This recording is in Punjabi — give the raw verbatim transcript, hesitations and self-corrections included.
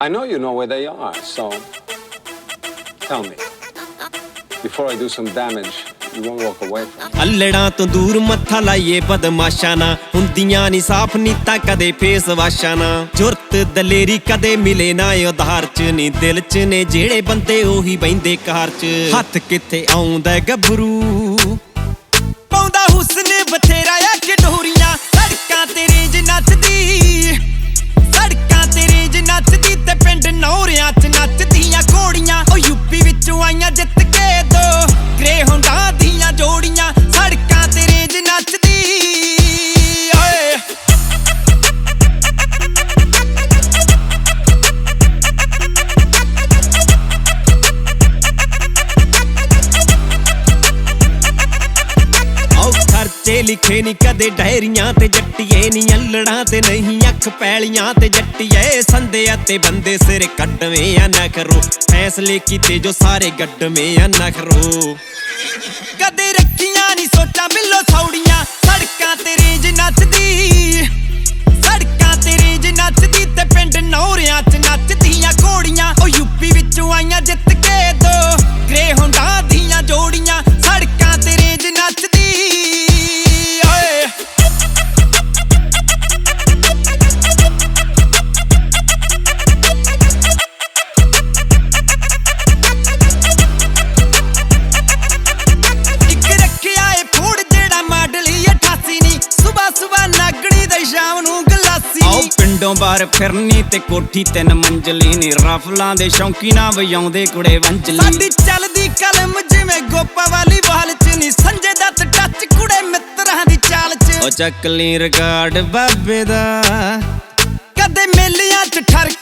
I know you know where they are, so tell me, before I do some damage, you won't walk away from me. ਅਲੜਾਂ ਤੋਂ ਦੂਰ ਮੱਥਾ ਲਾਈਏ ਬਦਮਾਸ਼ਾਂ ਨਾ, ਹੁੰਦੀਆਂ ਨੀ ਸਾਫ਼ ਨੀਤਾਂ ਕਦੇ ਫੇਸ ਵਾਸ਼ਾਂ ਨਾ। ਜੁਰਤ ਦਲੇਰੀ ਕਦੇ ਮਿਲੇ ਨਾ ਉਧਾਰ ਚ, ਨੀ ਦਿਲ ਚ ਨੇ ਜਿਹੜੇ ਬੰਦੇ ਉਹੀ ਬਹਿੰਦੇ ਕਾਰ ਚ। ਹੱਥ ਕਿੱਥੇ ਆਉਂਦਾ ਗੱਭਰੂ ਪਾਉਂਦਾ ਹੁਸਨ ਬਥੇਰਾ ਆ ਕਿ ਡੋਰੀਆਂ, ਸੜਕਾਂ ਤੇ ਰੇਂਜ ਨੱਚਦੀ, ਸੜਕਾਂ ਤੇ ਰੇਂਜ ਨੱਚਦੀ ਤੇ ਪਿੰਡ ਨੌਰਿਆਂ ਚ ਨੱਚਦੀਆਂ ਘੋੜੀਆਂ। ਉਹ ਯੂਪੀ ਵਿੱਚੋਂ ਆਈਆਂ ਜਿੱਤ ਕੇ ਦੋ ਗ੍ਰੇ ਹੁੰਡਾਂ ਦੀਆਂ ਜੋੜੀਆਂ, ਸੜਕਾਂ ਤੇ ਰੇਂਜ ਨੱਚਦੀ ਓਏ। ਖਰਚੇ ਲਿਖੇ ਨੀ ਕਦੇ ਡਾਇਰੀਆਂ ਤੇ ਜੱਟੀਏ, ਨੀ ਅਲੜਾਂ ਤੇ ਨਹੀਂ ਅੱਖ ਪੈਲੀਆਂ ਤੇ ਜੱਟੀਏ। ਸੰਦੇ ਅਤੇ ਬੰਦੇ ਸਿਰ ਕੱਢਵੇਂ ਆ ਨਖਰੋ, ਫੈਸਲੇ ਕੀਤੇ ਜੋ ਸਾਰੇ ਗੱਡਵੇਂ ਆ ਨਖਰੋ। ਕਦੇ ਰੱਖੀਆਂ ਨੀ ਸੋਚਾਂ ਬਿੱਲੋ ਸੌੜੀਆਂ, ਸੜਕਾਂ ਤੇ ਰੇਂਜ ਨੱਚਦੀ, ਸੜਕਾਂ ਤੇ ਰੇਂਜ ਨੱਚਦੀ ਤੇ ਪਿੰਡ ਨੌਰਿਆਂ ਚ ਨੱਚਦੀਆਂ ਘੋੜੀਆਂ। ਉਹ ਯੂਪੀ ਵਿੱਚੋਂ ਆਈਆਂ ਜਿੱਤ ਕੇ ਦੋ ਗ੍ਰੇ ਹੁੰਡਾਂ ਦੀਆਂ ਜੋੜੀਆਂ, ਸੜਕਾਂ ਤੇ ਰੇਂਜ ਨੱਚਦੀ ਓਏ। ਇੱਕ ਰੱਖਿਆ ਏ ਫੂਡ ਜਿਹੜਾ ਮਾਡਲ ਹੀ ਅਠਾਸੀ ਨੀ, ਸੁਬਾ ਸੁਬਾ ਨਾਗਣੀ ਤੇ ਸ਼ਾਮ ਨੂੰ ਗਲਾਸੀ। ਆਓ ਪਿੰਡੋਂ ਬਾਹਰ ਫਿਰਨੀ ਤੇ ਕੋਠੀ ਤਿੰਨ ਮੰਜ਼ਲੀ ਨੀ, ਰਫਲਾਂ ਦੇ ਸ਼ੌਂਕੀ ਨਾ ਵਜਾਉਂਦੇ ਕੁੜੇ ਵੰਜਲੀ। ਸਾਡੀ ਚੱਲਦੀ ਕਲਮ ਜਿਵੇਂ ਗੋਪਾ ਵਾਲੀ ਵਾਲ ਚ, ਨੀ ਸੰਜੇ ਦੱਤ ਟੱਚ ਕੁੜੇ ਮਿੱਤਰਾਂ ਦੀ ਚਾਲ ਚ। ਉਹ ਚੱਕ ਲਈ ਰਿਕਾਰਡ ਬਾਬੇ ਦਾ, ਕਦੇ ਮੇਲਿਆਂ ਚ ਠਰ